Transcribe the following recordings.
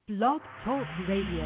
Blog Talk Radio.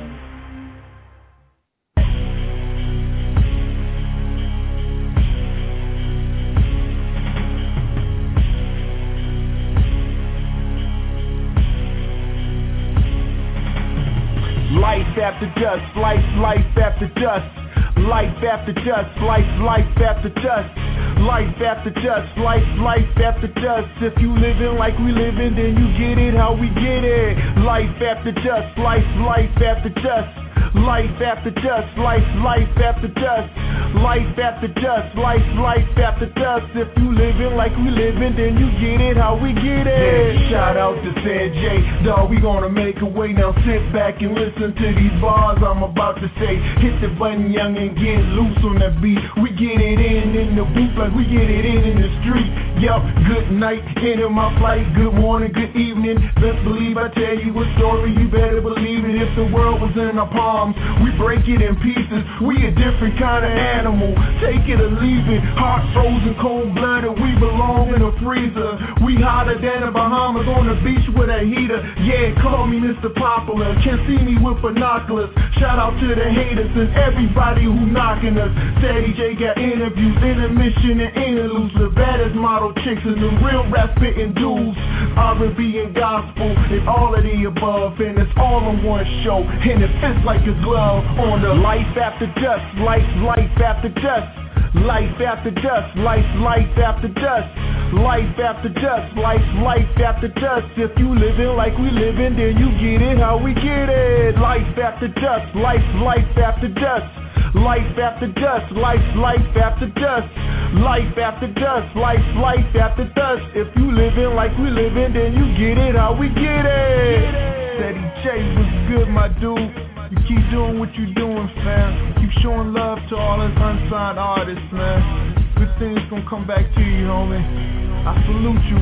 Life after dust, life after dust. Life after dust, life after dust. Life after dust, life after dust. If you living like we living, then you get it how we get it. Life after dust, life after dust. Life after dust, life after dust. Life after dust, life after dust. If you living like we living, then you get it how we get it. Yeah, shout out to San J, dawg, we gonna make a way. Now sit back and listen to these bars I'm about to say. Hit the button, young, and get loose on that beat. We get it in the booth like we get it in the street. Yup, good night, end of my flight. Good morning, good evening. Best believe I tell you a story, you better believe it. If the world was in our palms, we break it in pieces. We a different kind of animal, take it or leave it. Heart frozen, cold-blooded, we belong in a freezer. We hotter than the Bahamas on the beach with a heater. Yeah, call me Mr. Popular, can't see me with binoculars. Shout out to the haters and everybody who knocking us. Steady J got interviews, intermission and interludes. The baddest model chicks and the real rap spitting dudes. R&B and gospel and all of the above, and it's all on one show, and it fits like a glove on the life after dust, life after dust. Life after dust, life after dust. Life after dust, life after dust. If you living like we living, then you get it how we get it. Life after dust, life after dust. Life after dust, life after dust. Life after dust, life after dust. If you living like we living, then you get it how we get it. Steady J was good, my dude. You keep doing what you doing, fam. Keep showing love to all us unsigned artists, man. Good things gonna come back to you, homie. I salute you,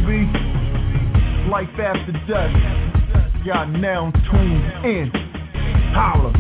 B. Life after dust. Y'all now tuned in. Holla.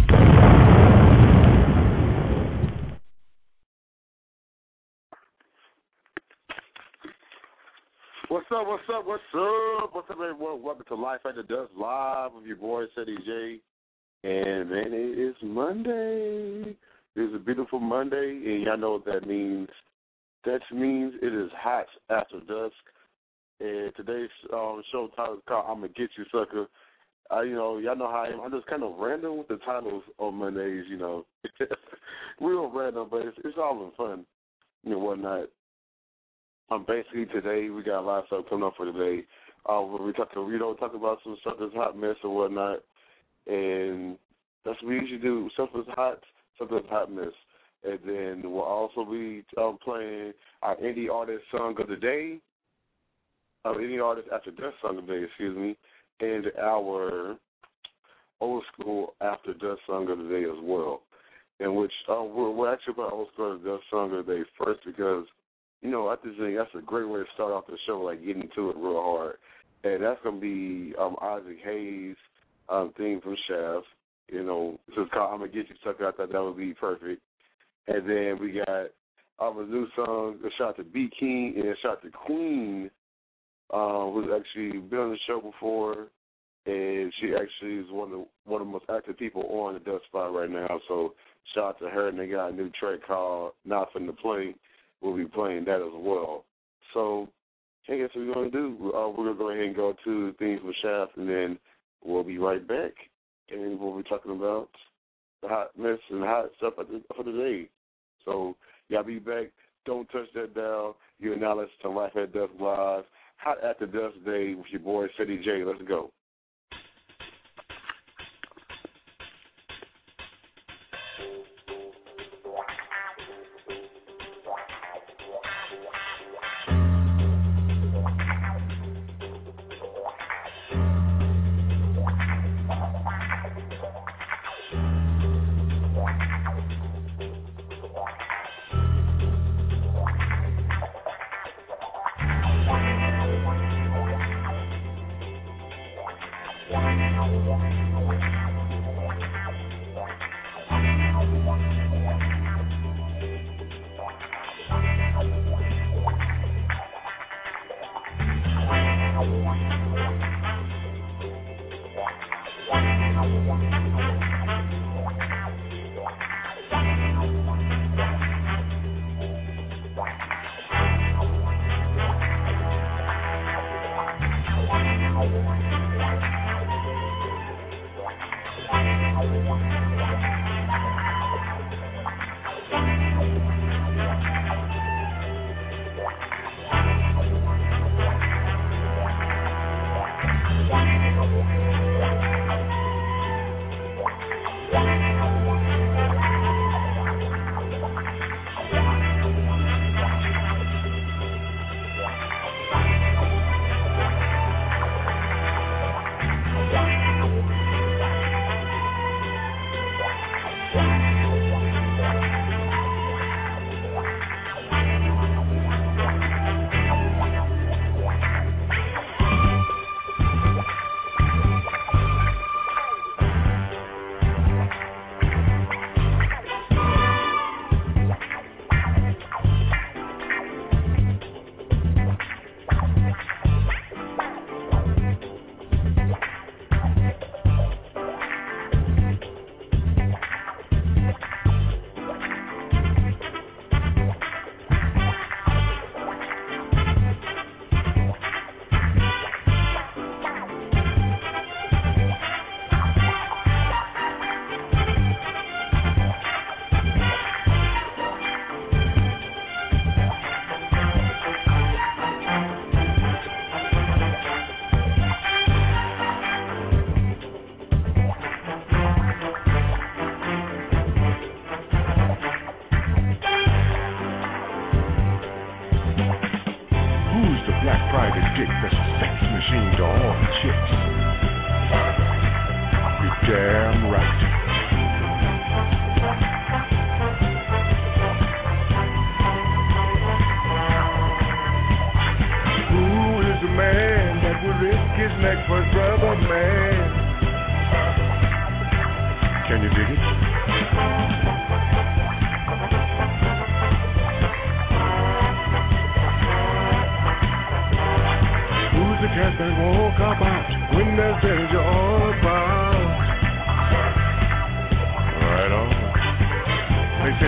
What's up, everyone? Welcome to Life After Dust Live with your boy, Steady J. And, man, it is Monday. It's a beautiful Monday, and y'all know what that means. That means it is hot after dusk. And today's show title is called I'm Gonna Get You, Sucker. Y'all know how I am. I'm just kind of random with the titles on Mondays, Real random, but it's all in fun, whatnot. Basically today we got a lot of stuff coming up for today. We talk about some stuff that's hot mess or whatnot, and that's what we usually do. Stuff that's hot, stuff that's hot mess, and then we'll also be playing our indie artist song of the day, indie artist after dusk song of the day, excuse me, and our old school after dusk song of the day as well. In which we're actually playing old school after dusk song of the day first because I just think that's a great way to start off the show, like getting to it real hard. And that's going to be Isaac Hayes' theme from Shaft. It's called I'm Going to Get You, Sucker. I thought that would be perfect. And then we got a new song, a shout to B King and a shout to Queen, who's actually been on the show before. And she actually is one of the most active people on the Dust Spot right now. So shout out to her. And they got a new track called Not Finna Play. We'll be playing that as well. So, I guess what we're going to do, we're going to go ahead and go to things with Shaft, and then we'll be right back. And we'll be talking about the hot mess and hot stuff for the day. So, y'all be back. Don't touch that dial. You're now listening to Life at Dusk Live, Hot After Dusk Day with your boy, Steady J. Let's go.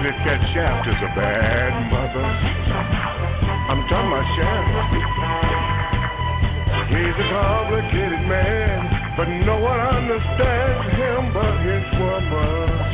admitted that Shaft is a bad mother. I'm talking about Shaft. He's a complicated man, but no one understands him but his woman.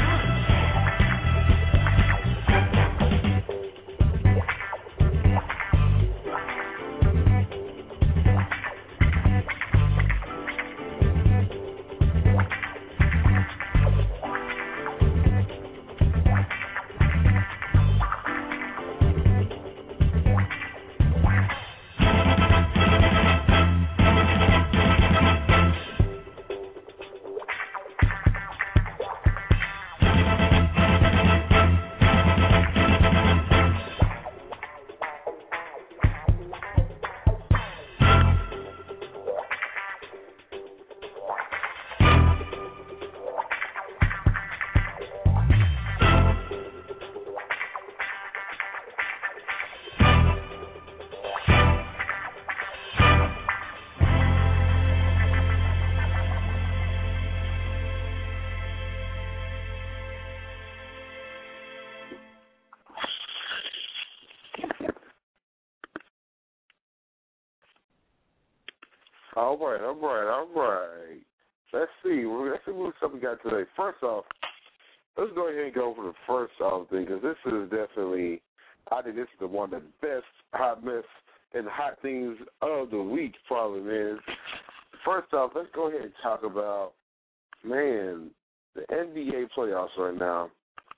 All right. Let's see what stuff we got today. First off, let's go ahead and go for the first thing, because this is definitely, I think this is one of the best hot mess and hot things of the week, probably, man. First off, let's go ahead and talk about, man, the NBA playoffs right now.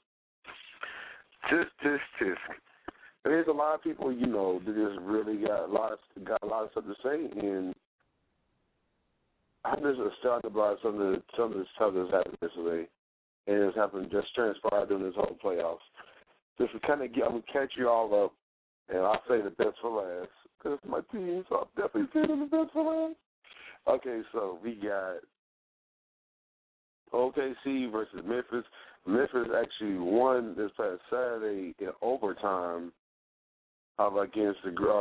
Tisk. There's a lot of people, that just really got a lot of stuff to say, and I'm just astounded about some of the stuff that's happened yesterday, and it's happened just transpired during this whole playoffs. Just to kind of I'm gonna catch you all up, and I'll say the best for last, because it's my team, so I'm definitely saying the best for last. Okay, so we got OKC versus Memphis. Memphis actually won this past Saturday in overtime against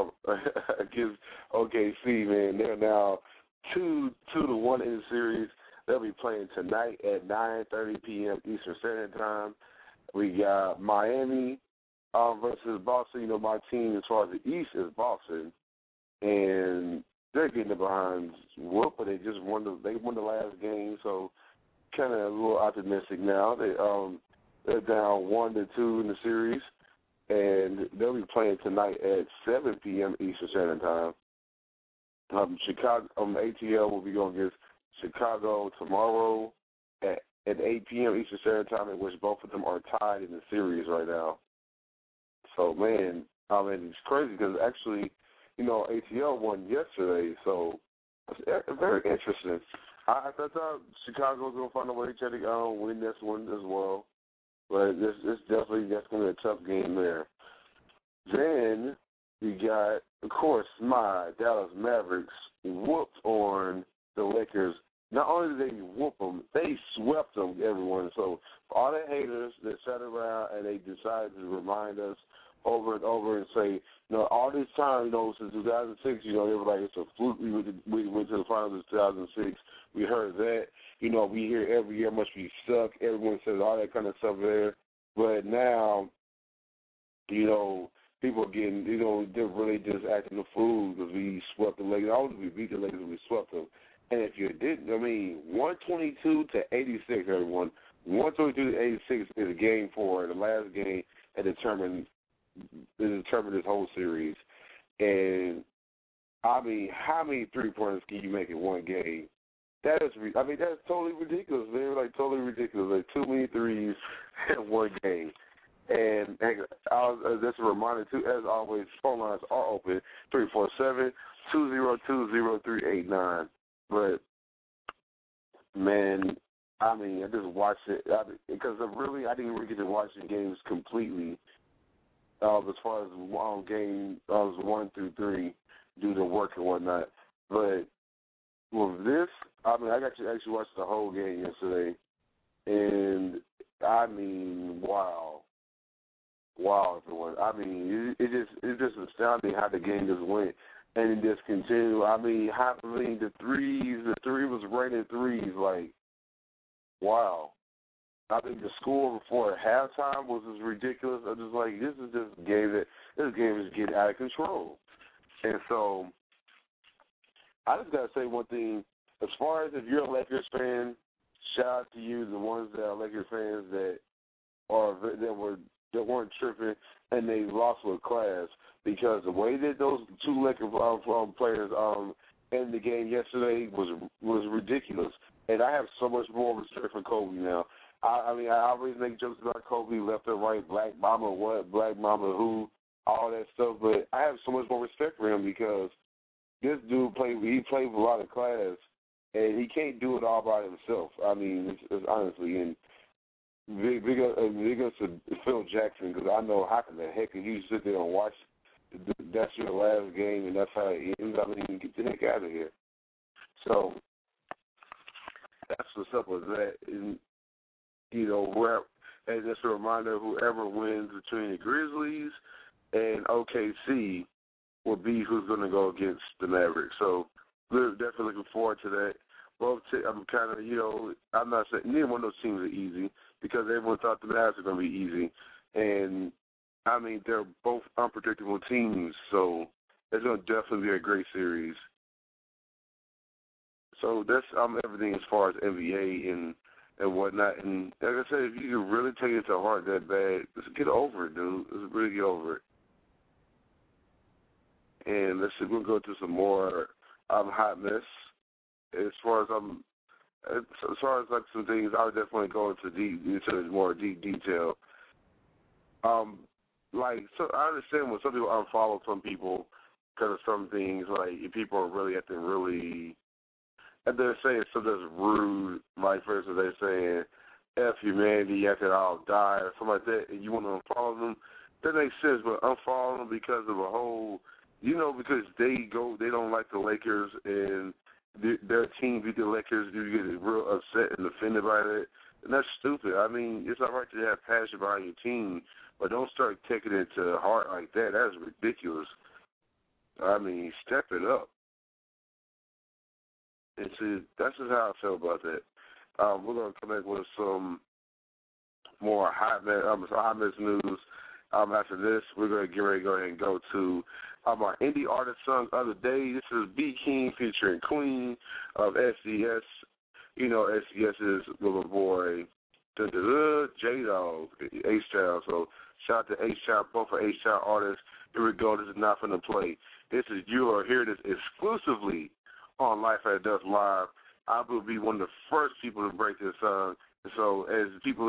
OKC, man. They're now 2-1 in the series. They'll be playing tonight at 9:30 p.m. Eastern Standard Time. We got Miami versus Boston. My team as far as the East is Boston, and they're getting behind whoop, but they just won the last game, so kind of a little optimistic now. They're down 1-2 in the series, and they'll be playing tonight at 7 p.m. Eastern Standard Time. Chicago ATL will be going against Chicago tomorrow at 8 p.m. Eastern Standard Time, in which both of them are tied in the series right now. So, man, it's crazy because actually, ATL won yesterday, so it's very interesting. I thought Chicago was going to find a way to try to win this one as well, but that's going to be a tough game there. Then we got, of course, my Dallas Mavericks whooped on the Lakers. Not only did they whoop them, they swept them, everyone. So for all the haters that sat around and they decided to remind us over and over and say, all this time, since 2006, they were like, it's a fluke. We went to the finals in 2006. We heard that. We hear every year must be stuck. Everyone says all that kind of stuff there. But now, people are getting, they're really just acting a fool because we swept the Lakers. We beat the Lakers and we swept them. And if you didn't, 122 to 86, everyone. 122 to 86 is a game for the last game that determined this whole series. And, how many three-pointers can you make in one game? That's totally ridiculous, man. Totally ridiculous. Too many threes in one game. And just a reminder, too, as always, phone lines are open, 347-202-0389. But, man, I just watched it because I didn't really get to watch the games completely as far as game 1 through 3 due to work and whatnot. But with this, I got to actually watch the whole game yesterday, and wow. Wow, everyone. It's just astounding how the game just went. And it just continued. The three was raining threes, wow. I think the score before halftime was just ridiculous. I'm just like, this is just a game is getting out of control. And so I just got to say one thing. As far as if you're a Lakers fan, shout out to you, the ones that are Lakers fans that weren't tripping and they lost with class, because the way that those two Lakers players ended the game yesterday was ridiculous. And I have so much more respect for Kobe now. I mean, I always make jokes about Kobe, left and right, Black Mama what, Black Mama who, all that stuff. But I have so much more respect for him because this dude played with a lot of class, and he can't do it all by himself. I mean, it's honestly, and big ups to Phil Jackson, because I know how the heck can you sit there and watch that's your last game and that's how it ends. I mean, get the heck out of here. So that's what's up with that. And, you know, and just a reminder, whoever wins between the Grizzlies and OKC will be who's going to go against the Mavericks. So we're definitely looking forward to that. I'm kind of, you know, I'm not saying neither one of those teams are easy because everyone thought the Mavs were going to be easy. And, I mean, they're both unpredictable teams, so it's going to definitely be a great series. So that's everything as far as NBA and whatnot. And like I said, if you can really take it to heart that bad, just get over it, dude. Just really get over it. And we'll go to some more hot mess. As far as like some things, I would definitely go into more deep detail. Like, so I understand when some people unfollow some people because of some things. Like, if people are really and they're saying something that's rude, like, for instance, they're saying, F humanity, after I'll die, or something like that, and you want to unfollow them, that makes sense, but unfollow them because of a whole, you know, because they don't like the Lakers, and their team beat the Lakers, you get real upset and offended by that, and that's stupid. I mean, it's all right to have passion behind your team, but don't start taking it to heart like that. That's ridiculous. I mean, step it up. And see, that's just how I feel about that. We're going to come back with some more hot mess news. After this, we're going to get ready to go ahead and go to our indie artist song of the day. This is B. King featuring Queen of SDS. You know, SDS is little boy, J-Dog, H-Child. So shout out to H-Child, both are H-Child artists. Here we go. This is not going to play. You are hearing this exclusively on Life at Dusk Live. I will be one of the first people to break this song. So as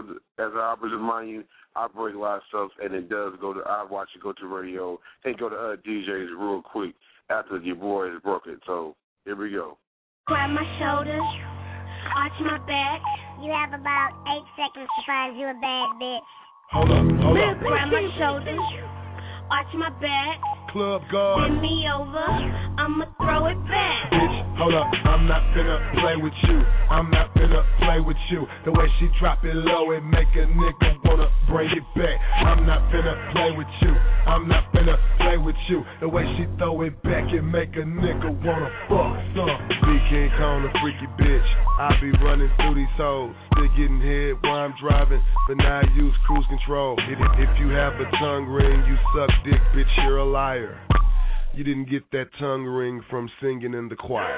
I always remind you, I break a lot of stuff, and it does I watch it go to radio and go to other DJs real quick after your boy has broke it. So here we go. Grab my shoulders, arch my back. You have about 8 seconds to find you a bad bitch. Hold up. Grab my shoulders, arch my back. Club guard. Bend me over, I'ma throw it back. Bitch, hold up, I'm not finna play with you. I'm not finna play with you. The way she drop it low, it make a nigga wanna bring it back. I'm not finna play with you. I'm not finna play with you. The way she throw it back, it make a nigga wanna fuck some. Big King Kong, a freaky bitch. I be running through these hoes, still getting head while I'm driving, but now I use cruise control. If you have a tongue ring, you suck dick, bitch, you're a liar. You didn't get that tongue ring from singing in the choir.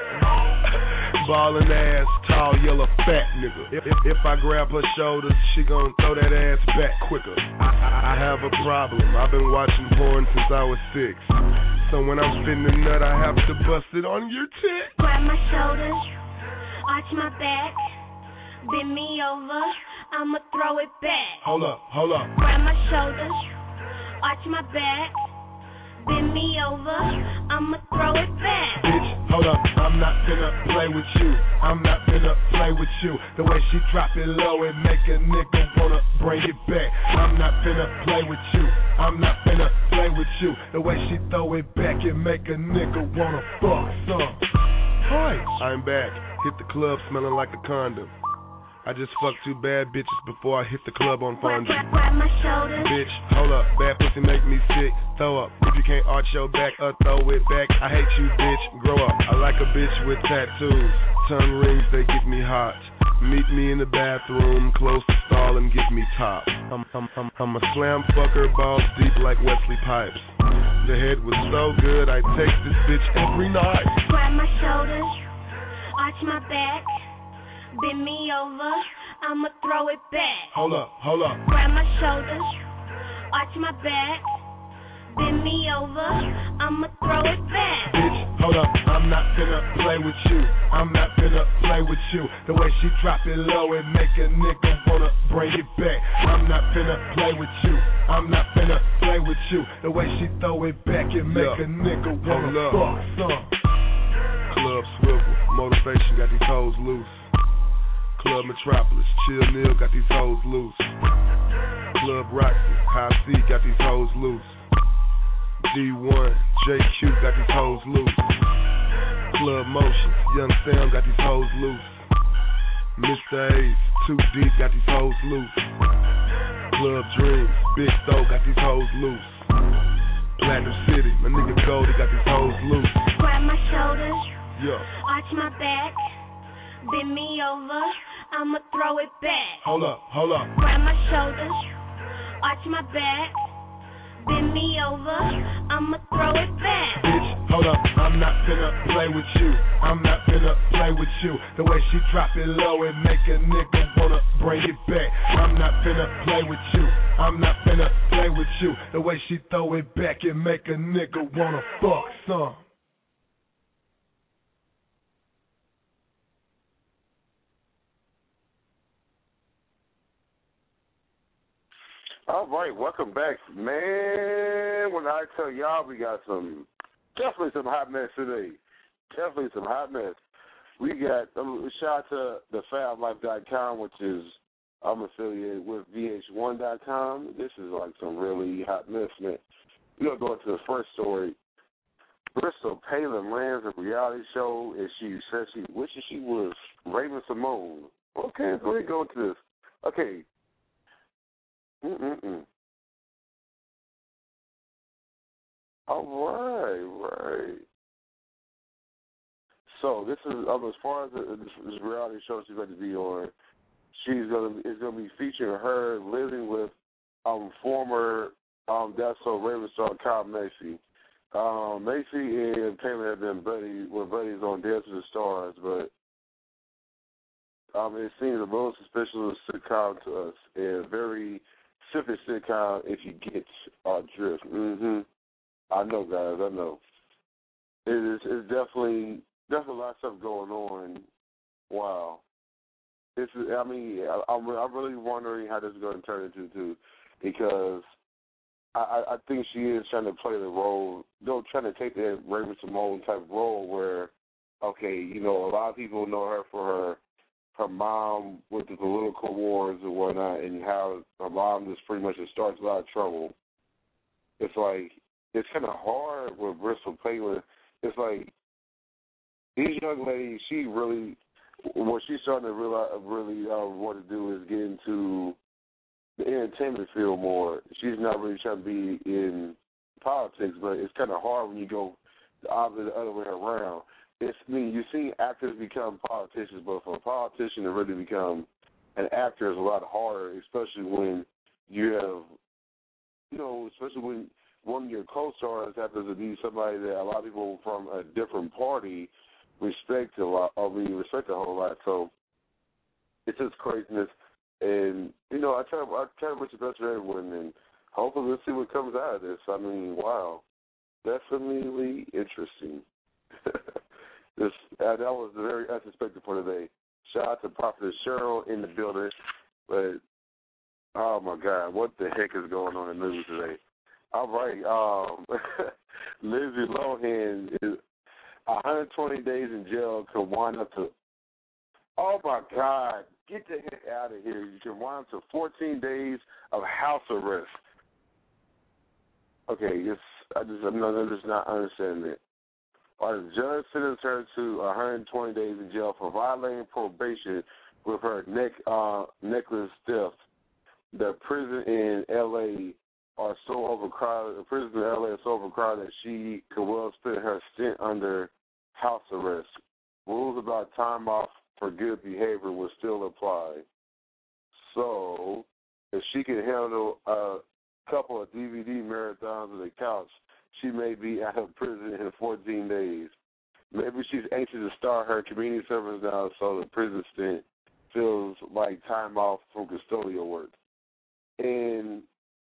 Ballin' ass, tall, yellow, fat nigga. If I grab her shoulders, she gon' throw that ass back quicker. I have a problem. I've been watching porn since I was 6. So when I'm spitting the nut, I have to bust it on your tit. Grab my shoulders, arch my back, bend me over, I'ma throw it back. Hold up. Grab my shoulders, arch my back, bend me over, I'ma throw it back. Bitch, hold up, I'm not finna play with you. I'm not finna play with you. The way she drop it low, it make a nigga wanna bring it back. I'm not finna play with you. I'm not finna play with you. The way she throw it back, it make a nigga wanna fuck some. Hi, I'm back. Hit the club smelling like a condom. I just fucked 2 bad bitches before I hit the club on fondue. Grab my shoulders. Bitch, hold up, bad pussy make me sick. Throw up, if you can't arch your back or throw it back. I hate you, bitch, grow up. I like a bitch with tattoos, tongue rings, they get me hot. Meet me in the bathroom, close the stall and give me top. I'm a slam fucker, balls deep like Wesley Pipes. The head was so good, I take this bitch every night. Grab my shoulders, arch my back, bend me over, I'ma throw it back. Hold up. Grab my shoulders, arch my back, bend me over, I'ma throw it back. Bitch, hold up, I'm not finna play with you. I'm not finna play with you. The way she drop it low and make a nigga wanna bring it back. I'm not finna play with you. I'm not finna play with you. The way she throw it back and make a nigga wanna fuck some. Club Swivel, Motivation got these hoes loose. Club Metropolis, Chill Neil got these hoes loose. Club Roxy, High C got these hoes loose. D1, JQ got these hoes loose. Club Motion, Young Sam got these hoes loose. Mr. A's, 2 Deep got these hoes loose. Club Dreams, Big Stowe got these hoes loose. Platinum City, my nigga Goldie got these hoes loose. Grab my shoulders, yeah. Arch my back, bend me over, I'ma throw it back. Hold up. Grab my shoulders, arch my back, bend me over, I'ma throw it back. Bitch, hold up, I'm not finna play with you. I'm not finna play with you. The way she drop it low and make a nigga wanna bring it back. I'm not finna play with you. I'm not finna play with you. The way she throw it back and make a nigga wanna fuck some. All right, welcome back. Man, when I tell y'all we got definitely some hot mess today. Definitely some hot mess. We got a shout out to the FabLife.com, which is I'm affiliated with VH1.com. This is like some really hot mess, man. We're going to go into the first story. Bristol Palin lands a reality show, and she says she wishes she was Raven Simone. Okay, so let me go into this. Okay. All right. So this is as far as this reality show she's going to be on. It's going to be featuring her living with former That's So Raven star Kyle Macy. Macy and Palin have been buddies on Dance with the Stars, but it seems a little suspicious sitcom to us, and very specific sitcom if you get our drift. I know, guys. I know. It's definitely a lot of stuff going on. Wow. I'm really wondering how this is going to turn into too, because I think she is trying to play the role, trying to take that Raven Simone type role where, okay, a lot of people know her for her mom with the political wars and whatnot, and how her mom just pretty much starts a lot of trouble. It's like, it's kind of hard with Bristol Palin. It's like, these young ladies, what she's starting to really want to do is get into the entertainment field more. She's not really trying to be in politics, but it's kind of hard when you go the other way around. You've seen actors become politicians, but for a politician to really become an actor is a lot harder, especially when you have, especially when one of your co-stars happens to be somebody that a lot of people from a different party respect a lot, respect a whole lot. So it's just craziness. And, I try to wish the best for everyone, and hopefully we'll see what comes out of this. I mean, wow. Definitely interesting. That was very unsuspected for today. Shout out to Prophet Cheryl in the building. But, oh, my God, what the heck is going on in the news today? All right. Lindsay Lohan is 120 days in jail can wind up to, oh, my God, get the heck out of here. You can wind up to 14 days of house arrest. Okay, I'm just not understanding it. The judge sentenced her to 120 days in jail for violating probation with her necklace theft. The prison in L.A. are so overcrowded. The prison in L.A. is so overcrowded that she could well spend her stint under house arrest. Rules about time off for good behavior will still apply. So, if she can handle a couple of DVD marathons on the couch, she may be out of prison in 14 days. Maybe she's anxious to start her community service now, so the prison stint feels like time off from custodial work. And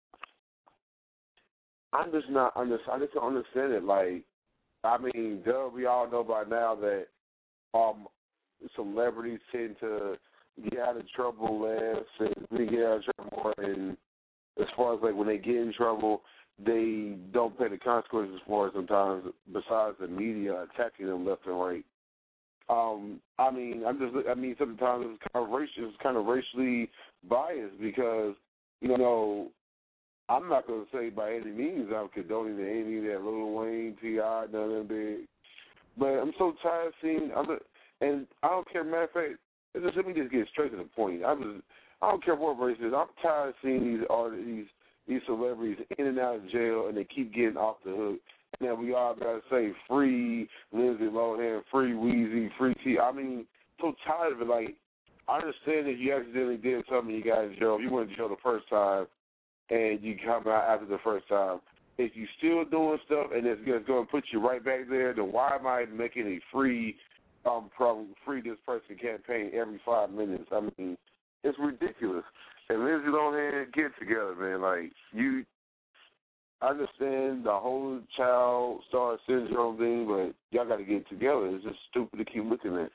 I just don't understand it. Like, I mean, we all know by now that celebrities tend to get out of trouble less and we get out of trouble, and as far as like when they get in trouble, they don't pay the consequences for it sometimes, besides the media attacking them left and right. I mean, sometimes it's kind of racially biased because, you know, I'm not going to say by any means I'm condoning any of that Lil Wayne, T.I., none of them big. But I'm so tired of seeing and I don't care, matter of fact, let me just get straight to the point. I don't care what race it is. I'm tired of seeing these celebrities in and out of jail, and they keep getting off the hook. And then we all got to say free Lindsay Lohan, free Weezy, free T. I mean, so tired of it. Like, I understand if you accidentally did something, you got in jail. If you went to jail the first time and you come out after the first time, if you still doing stuff and it's going to put you right back there, then why am I making a free this person campaign every 5 minutes? I mean, it's ridiculous. And Lindsay Lohan, get together, man. Like, I understand the whole child star syndrome thing, but y'all got to get together. It's just stupid to keep looking at.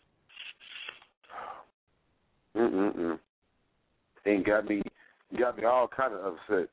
And got me all kind of upset.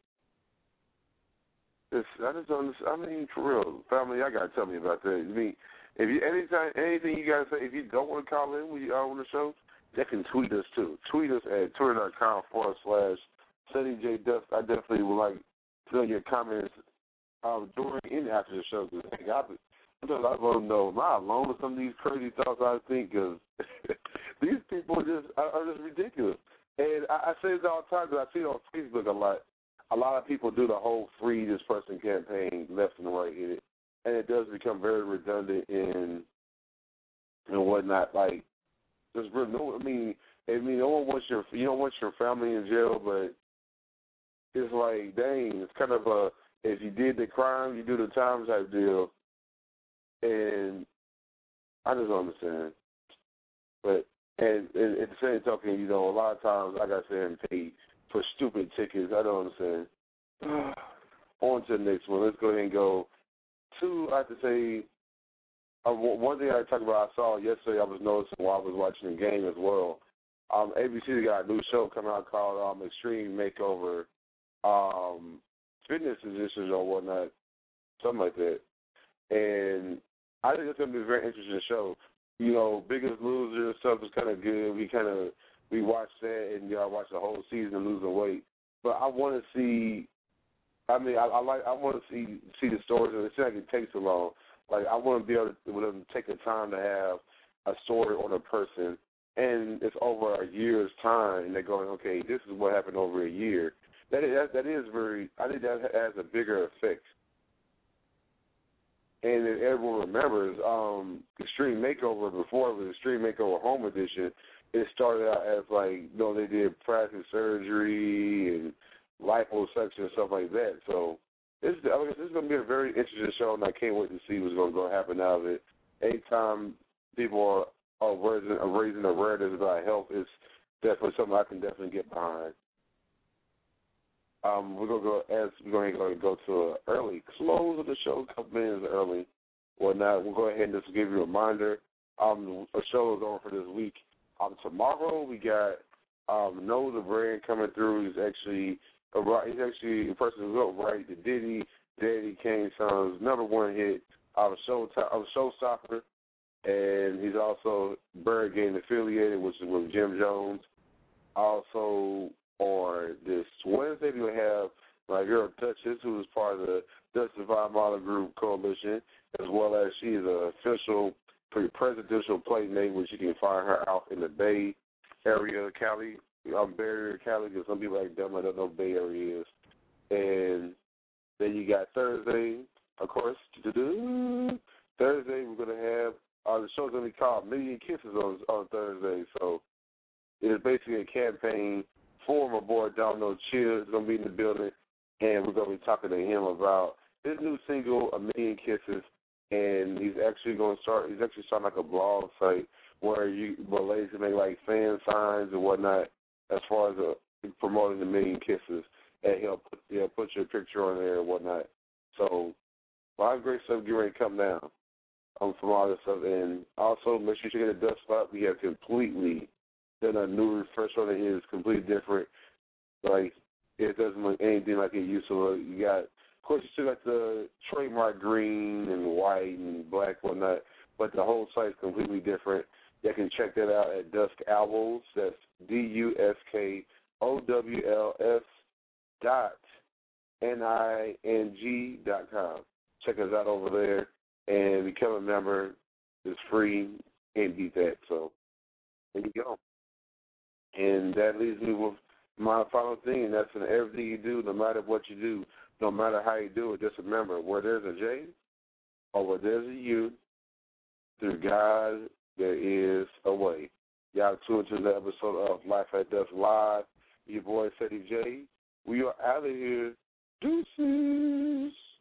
I mean, for real, family, y'all got to tell me about that. I mean, if you anything you got to say, if you don't want to call in when you are on the show, they can tweet us too. Tweet us at twitter.com/SunnyJDust. I definitely would like to know your comments during and after the show. Sometimes I want to know, am I alone with some of these crazy thoughts I think? Because these people are just ridiculous. And I say this all the time because I see it on Facebook a lot. A lot of people do the whole free this person campaign left and right in it. And it does become very redundant and whatnot. Like, there's really no. I mean, no one wants you don't want your family in jail, but it's like, dang, it's kind of a if you did the crime, you do the time type deal. And I just don't understand. But and at the same token, you know, a lot of times I got to say I'm paid for stupid tickets. I don't understand. On to the next one. Let's go ahead and go to, I have to say, one thing I talked about I saw yesterday, I was noticing while I was watching the game as well. ABC got a new show coming out called Extreme Makeover, fitness positions or whatnot, something like that. And I think it's going to be a very interesting show. You know, Biggest Loser stuff is kind of good. We watched that, and I watched the whole season of losing weight. But I want to see. I mean, I want to see the stories, and it's not going to take so long. Like, I want to be able to take the time to have a story on a person, and it's over a year's time, and they're going, okay, this is what happened over a year. That is very. I think that has a bigger effect. And if everyone remembers, Extreme Makeover, before it was Extreme Makeover Home Edition, it started out as like, you know, they did plastic surgery and liposuction and stuff like that. So this is going to be a very interesting show, and I can't wait to see what's going to happen out of it. Anytime people are raising awareness about health, is definitely something I can definitely get behind. We're going to go to an early close of the show, a couple minutes early. Well, now we'll go ahead and just give you a reminder. The show is on for this week. Tomorrow we got Know the Brand coming through. He's actually a person who wrote right the Diddy, Daddy Kane songs, #1 hit, Showstopper, and he's also Bird Gang affiliated, which is with Jim Jones. Also, on this Wednesday, we have my girl Duchess, who is part of the Duchess Survive Model Group Coalition, as well as she is an official presidential playmate, which you can find her out in the Bay Area of Cali. I'm Bay Area Cali because some people like them, I don't know what Bay Area is. And then you got Thursday, of course. Thursday, we're going to have The show's going to be called Million Kisses on Thursday. So it's basically a campaign for my boy Domino Chill. Is going to be in the building, and we're going to be talking to him about his new single, A Million Kisses. And he's actually starting like a blog site where ladies can make like fan signs and whatnot as far as promoting the Million Kisses. And he'll put your picture on there and whatnot. So a lot of great stuff getting ready to come down from all this stuff. And also make sure you get a dust spot. We have completely done a new refresh on it. It is completely different. Like, it doesn't look anything like it used to look. Of course, you still got the trademark green and white and black and whatnot, but the whole site is completely different. You can check that out at Dusk Owls. That's DuskOwls.NING.com. Check us out over there and become a member. It's free. Can't beat that. So there you go. And that leaves me with my final thing, and that's in everything you do, no matter what you do, no matter how you do it, just remember, where there's a J or where there's a U, through God, there is a way. Y'all tuned to the episode of Life at Dusk Live. Your boy, Ceddy J. We are out of here. Deuces.